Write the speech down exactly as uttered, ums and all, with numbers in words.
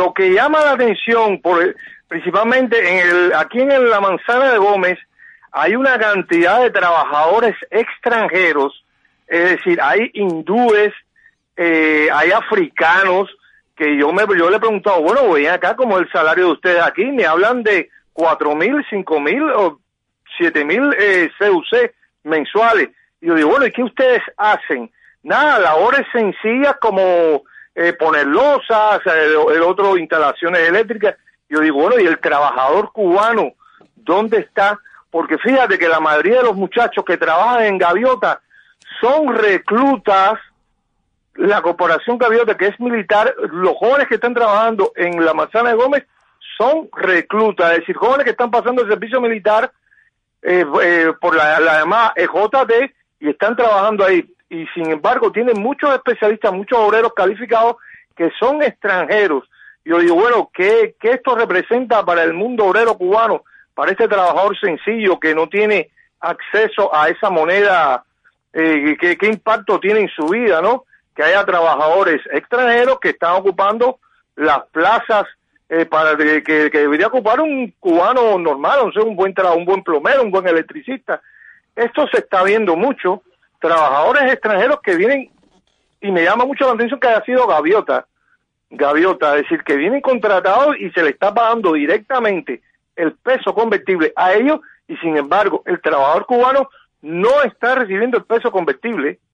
lo que llama la atención, por, principalmente en el, aquí en la Manzana de Gómez, hay una cantidad de trabajadores extranjeros, es decir, hay hindúes, eh, hay africanos, que yo me yo le he preguntado, bueno, ven acá, como el salario de ustedes aquí, me hablan de cuatro mil, cinco mil o siete mil eh, C U C mensuales. Y yo digo, bueno, ¿y qué ustedes hacen? Nada, labores sencillas como eh, poner losas, el, el otro instalaciones eléctricas. Yo digo, bueno, ¿y el trabajador cubano dónde está? Porque fíjate que la mayoría de los muchachos que trabajan en Gaviota son reclutas. La corporación Gaviota, que es militar, los jóvenes que están trabajando en la Manzana de Gómez son reclutas, es decir, jóvenes que están pasando el servicio militar eh, eh, por la, la llamada E J T y están trabajando ahí. Y sin embargo tienen muchos especialistas, muchos obreros calificados que son extranjeros. Yo digo, bueno, ¿qué, qué esto representa para el mundo obrero cubano, para este trabajador sencillo que no tiene acceso a esa moneda? Eh, ¿qué, ¿Qué impacto tiene en su vida, no? Que haya trabajadores extranjeros que están ocupando las plazas eh, para que, que, que debería ocupar un cubano normal, o sea, un buen tra un buen plomero, un buen electricista. Esto se está viendo mucho, trabajadores extranjeros que vienen, y me llama mucho la atención que haya sido Gaviota, Gaviota, es decir, que vienen contratados y se le está pagando directamente el peso convertible a ellos, y sin embargo, el trabajador cubano no está recibiendo el peso convertible.